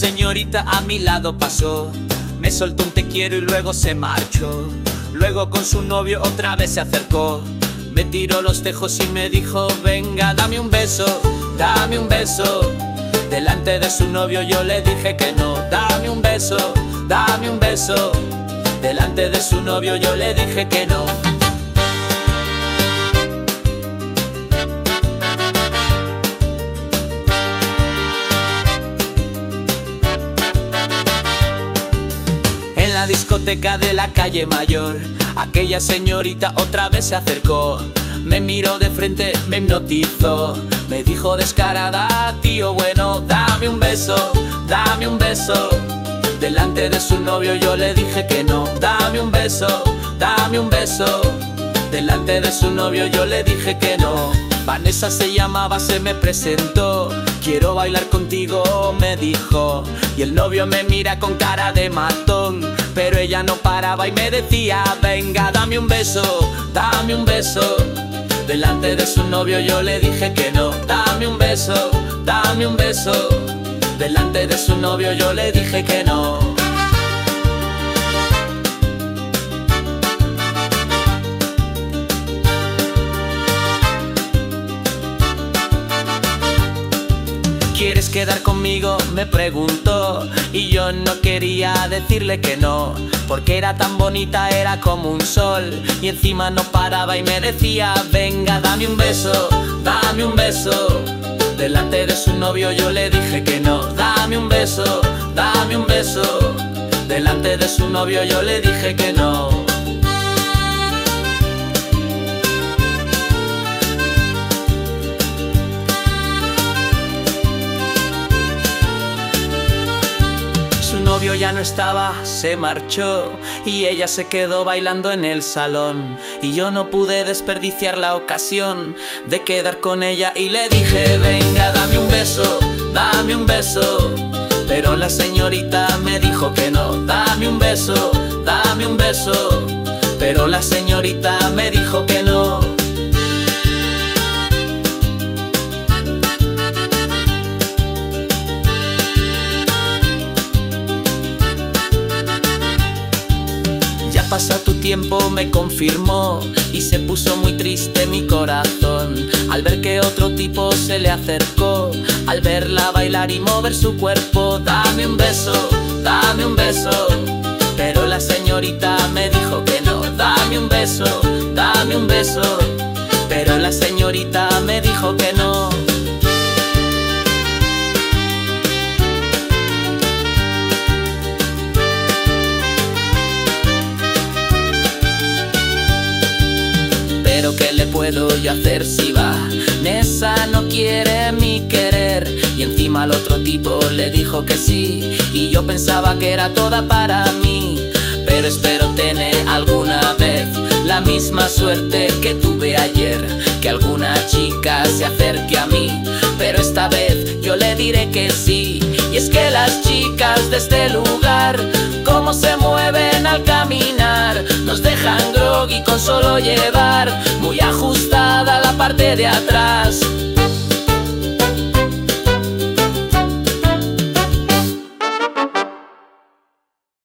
señorita a mi lado pasó, me soltó un te quiero y luego se marchó. Luego con su novio otra vez se acercó, me tiró los tejos y me dijo: venga, dame un beso, dame un beso. Delante de su novio yo le dije que no. Dame un beso, dame un beso. Delante de su novio yo le dije que no. En la discoteca de la calle Mayor, aquella señorita otra vez se acercó, me miró de frente, me hipnotizó, me dijo descarada: tío bueno, dame un beso, dame un beso. Delante de su novio yo le dije que no. Dame un beso, dame un beso. Delante de su novio yo le dije que no. Vanessa se llamaba, se me presentó. Quiero bailar contigo, me dijo. Y el novio me mira con cara de matón, pero ella no paraba y me decía: venga, dame un beso, dame un beso. Delante de su novio yo le dije que no. Dame un beso, dame un beso. Delante de su novio yo le dije que no. ¿Quieres quedar conmigo?, me preguntó. Y yo no quería decirle que no, porque era tan bonita, era como un sol. Y encima no paraba y me decía: venga, dame un beso, dame un beso. Delante de su novio yo le dije que no. Dame un beso, dame un beso. Delante de su novio yo le dije que no. Su novio ya no estaba, se marchó y ella se quedó bailando en el salón. Y yo no pude desperdiciar la ocasión de quedar con ella y le dije: venga, dame un beso, dame un beso. Pero la señorita me dijo que no. Dame un beso, dame un beso. Pero la señorita me dijo que no. Pasa tu tiempo, me confirmó, y se puso muy triste mi corazón al ver que otro tipo se le acercó, al verla bailar y mover su cuerpo. Dame un beso, dame un beso. Pero la señorita me dijo que no. Dame un beso, dame un beso. Pero la señorita me dijo que no. Pero ¿qué le puedo yo hacer si Vanessa no quiere mi querer? Y encima al otro tipo le dijo que sí, y yo pensaba que era toda para mí. Pero espero tener alguna vez la misma suerte que tuve ayer, que alguna chica se acerque a mí. Pero esta vez yo le diré que sí. Y es que las chicas de este lugar, cómo se mueven al caminar, nos dejan groggy con solo llevar muy ajustada la parte de atrás.